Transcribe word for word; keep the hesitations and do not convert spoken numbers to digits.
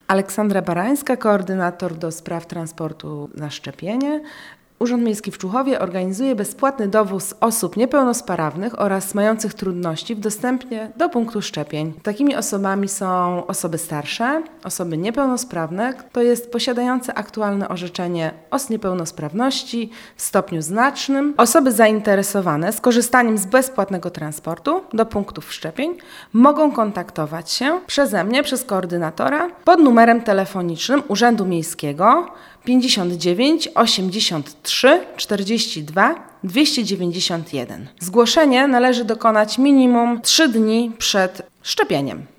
Aleksandra Barańska, koordynator do spraw transportu na szczepienie. Urząd Miejski w Człuchowie organizuje bezpłatny dowóz osób niepełnosprawnych oraz mających trudności w dostępie do punktu szczepień. Takimi osobami są osoby starsze, osoby niepełnosprawne, to jest posiadające aktualne orzeczenie o niepełnosprawności w stopniu znacznym. Osoby zainteresowane skorzystaniem z bezpłatnego transportu do punktów szczepień mogą kontaktować się przeze mnie, przez koordynatora pod numerem telefonicznym Urzędu Miejskiego pięćdziesiąt dziewięć osiemdziesiąt trzy czterdzieści dwa dwieście dziewięćdziesiąt jeden. Zgłoszenie należy dokonać minimum trzy dni przed szczepieniem.